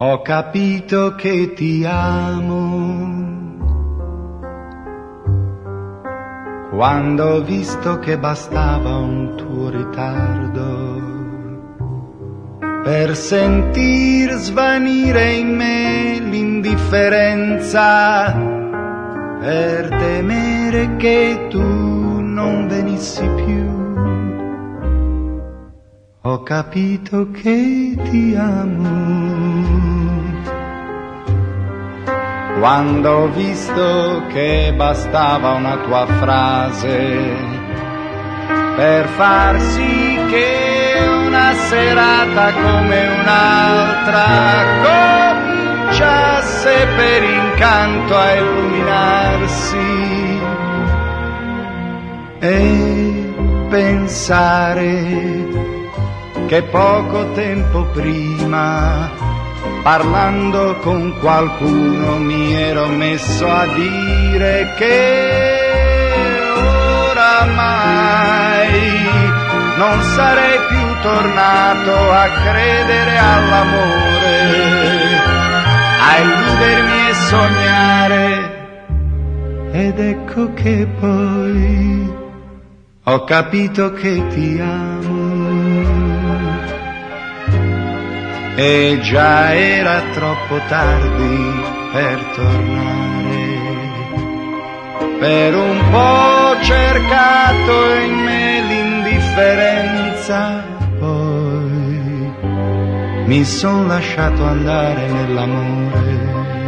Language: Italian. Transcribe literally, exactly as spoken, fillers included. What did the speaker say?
Ho capito che ti amo quando ho visto che bastava un tuo ritardo per sentir svanire in me l'indifferenza, per temere che tu non venissi più. Ho capito che ti amo quando ho visto che bastava una tua frase per far sì che una serata come un'altra cominciasse per incanto a illuminarsi, e pensare che poco tempo prima, parlando con qualcuno, mi ero messo a dire che oramai non sarei più tornato a credere all'amore, a illudermi e sognare. Ed ecco che poi ho capito che ti amo, e già era troppo tardi per tornare. Per un po' ho cercato in me l'indifferenza, poi mi son lasciato andare nell'amore.